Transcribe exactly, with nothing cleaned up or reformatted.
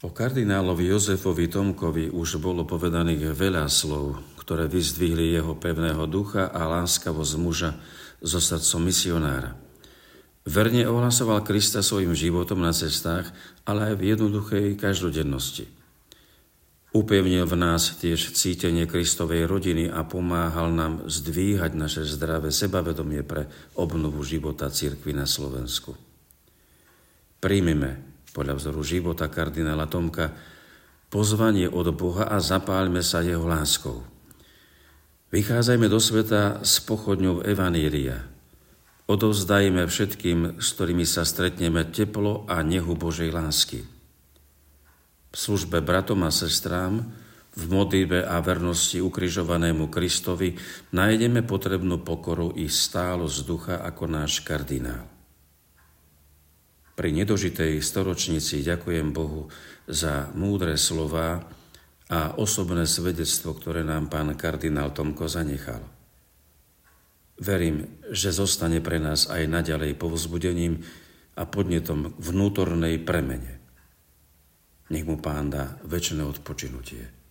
O kardinálovi Jozefovi Tomkovi už bolo povedaných veľa slov, ktoré vyzdvihli jeho pevného ducha a láskavosť muža so srdcom misionára. Verne ohlasoval Krista svojim životom na cestách, ale aj v jednoduchej každodennosti. Upevnil v nás tiež cítenie Kristovej rodiny a pomáhal nám zdvíhať naše zdravé sebavedomie pre obnovu života cirkvi na Slovensku. Príjmime podľa vzoru života kardinála Tomka pozvanie od Boha a zapáľme sa jeho láskou. Vychádzajme do sveta s pochodňou Evanília. Odovzdajme všetkým, s ktorými sa stretneme, teplo a nehu Božej lásky. V službe bratom a sestrám, v modlitbe a vernosti ukrižovanému Kristovi nájdeme potrebnú pokoru i stálosť ducha ako náš kardinál. Pri nedožitej storočnici ďakujem Bohu za múdre slová a osobné svedectvo, ktoré nám pán kardinál Tomko zanechal. Verím, že zostane pre nás aj naďalej povzbudením a podnetom vnútornej premene. Nech mu Pán dá večné odpočinutie.